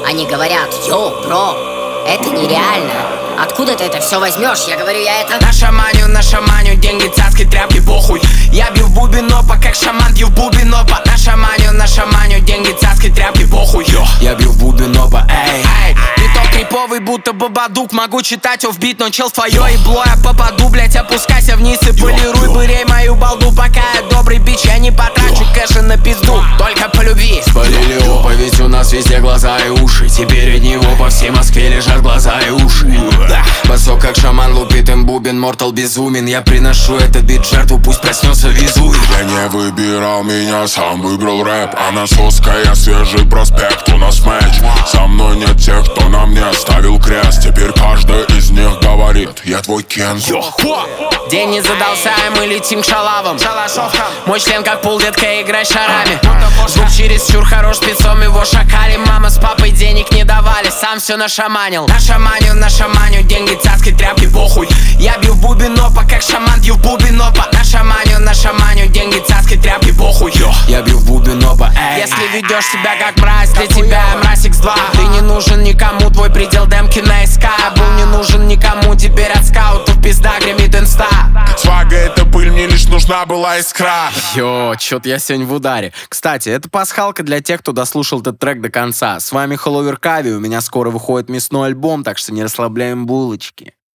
Они говорят: йоу, бро, это нереально. Откуда ты это все возьмешь? Я говорю, я это на шаманю, деньги, цацки, тряпки, похуй. Я бью в бубен опа, как шаман, бью в бубен опа. На шаманю, деньги, цацки, тряпки, похуй. Я бью в бубен опа, эй, эй. Биток криповый, будто бабадук. Могу читать офбит, но чел в твое ебло я попаду, блять, опускайся вниз и полируй бырей мою балду. Пока я добрый бич, я не потрачу кэша на пизду, только по любви. Спалили опа, ведь у нас везде глаза и уши. Теперь от него по всей Москве лежат глаза и уши. Басок как шаман лупит им бубен, Мортал безумен. Я приношу этот бит в жертву, пусть проснется Везувий. Я не выбирал, меня сам выбрал рэп. А на Сосской я свежий проспект, у нас матч. Со мной нет тех, кто на мне оставил крест. Теперь каждый из них говорит: я твой Кензо. День не задался, и мы летим к шалавам. Мой член как пул, детка, играй шарами. Звук чересчур хорош, спецом его шакали. Мама с папой денег не давали, сам все нашаманил. На шаманю, деньги, цацки, тряпки, похуй. Я бью в бубен опа, как шаман, бью в бубен опа. На шаманю, деньги, цацки, тряпки, похуй. Я бью в бубен опа, эй. Если ведешь себя как мразь, для тебя я мразь X2. Ты не нужен никому, твой предел демки на СК. Был не нужен никому, теперь от скаутов пизда гремит инста. Свага — это пыль, мне лишь нужна была искра. Йо, чё-то я сегодня в ударе. Кстати, это пасхалка для тех, кто дослушал этот трек до конца. С вами Холовер Кави, у меня скоро выходит мясной альбом, так что не расслабляем булочки.